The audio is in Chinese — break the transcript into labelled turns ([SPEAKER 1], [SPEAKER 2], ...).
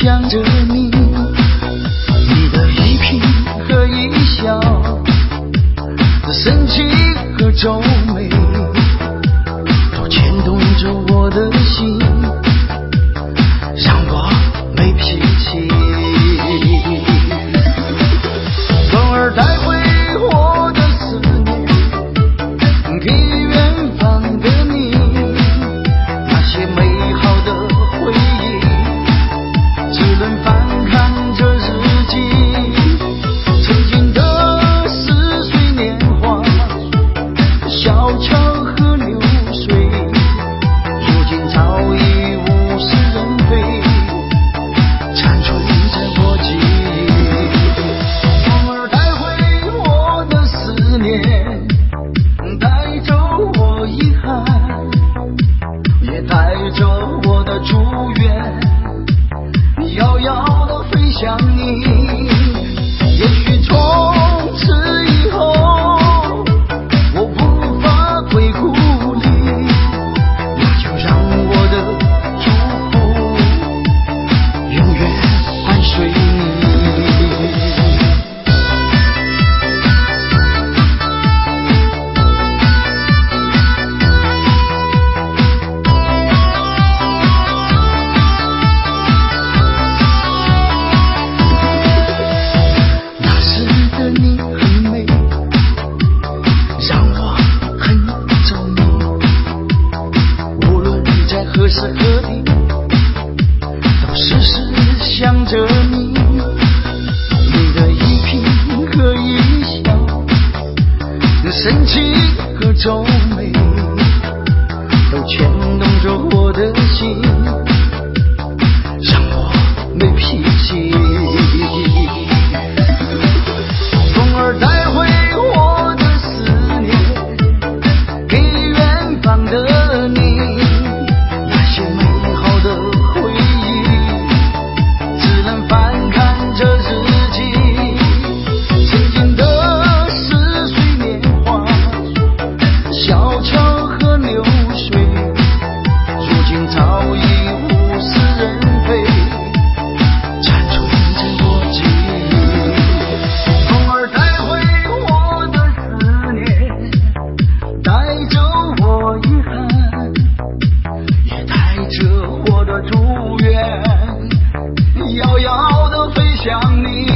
[SPEAKER 1] 想着你，你的一颦和一笑，深情和皱眉，都牵动着我的心，让我没脾气。风儿带回我的思念，给远方的你，那些美好的回忆，只能翻看这日记。曾经的似水年华，小桥和流水，如今早已物是人非，残存在我记忆。风儿带回我的思念，带走我遗憾，也带着我的祝愿，遥遥地飞向你。也许从此以后，我无法归故里，那就让我的祝福永远伴随你。那时的你很美，让我很着迷，无论在何时何地，都时时想着你。你的一颦和一笑，深情和皱眉，都牵动着我的心，让我没脾气。风儿带回我的思念，给远方的你，那些美好的回忆，只能翻看这日记。曾经的似水年华，小桥和流水，如今早已物是人非，残存在我记忆。风儿带回我的思念，带走我遗憾，也带着我的祝愿，遥遥地飞向你。